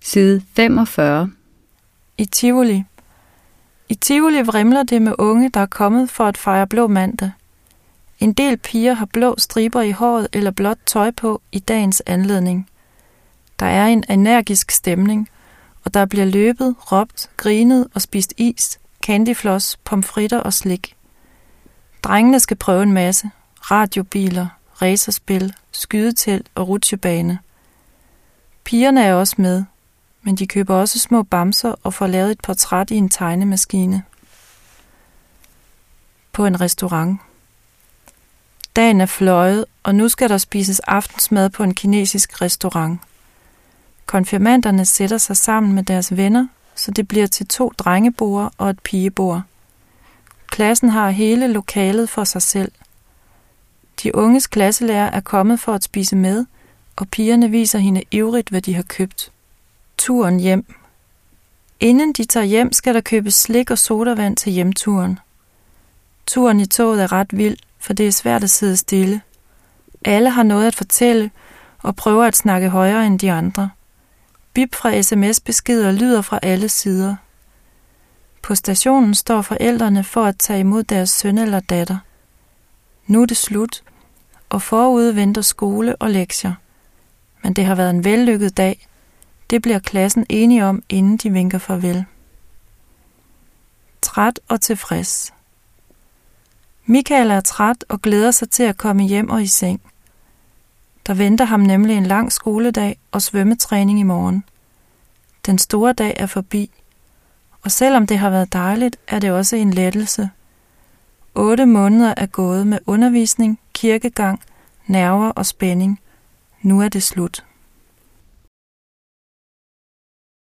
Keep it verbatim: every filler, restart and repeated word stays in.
Side femogfyrre. I Tivoli. I Tivoli vrimler det med unge, der er kommet for at fejre blå mandag. En del piger har blå striber i håret eller blåt tøj på i dagens anledning. Der er en energisk stemning, og der bliver løbet, råbt, grinet og spist is, candyfloss, pomfritter og slik. Drengene skal prøve en masse. Radiobiler, racerspil, skydetelt og rutsjebane. Pigerne er også med, men de køber også små bamser og får lavet et portræt i en tegnemaskine. På en restaurant. Dagen er fløjet, og nu skal der spises aftensmad på en kinesisk restaurant. Konfirmanderne sætter sig sammen med deres venner, så det bliver til to drengebord og et pigebord. Klassen har hele lokalet for sig selv. De unges klasselærer er kommet for at spise med, og pigerne viser hende ivrigt, hvad de har købt. Turen hjem. Inden de tager hjem, skal der købes slik og sodavand til hjemturen. Turen i toget er ret vild, for det er svært at sidde stille. Alle har noget at fortælle og prøver at snakke højere end de andre. Bip fra sms-beskeder lyder fra alle sider. På stationen står forældrene for at tage imod deres søn eller datter. Nu er det slut, og forude venter skole og lektier. Men det har været en vellykket dag. Det bliver klassen enige om, inden de vinker farvel. Træt og tilfreds. Michael er træt og glæder sig til at komme hjem og i seng. Der venter ham nemlig en lang skoledag og svømmetræning i morgen. Den store dag er forbi, og selvom det har været dejligt, er det også en lettelse. Otte måneder er gået med undervisning, kirkegang, nerver og spænding. Nu er det slut.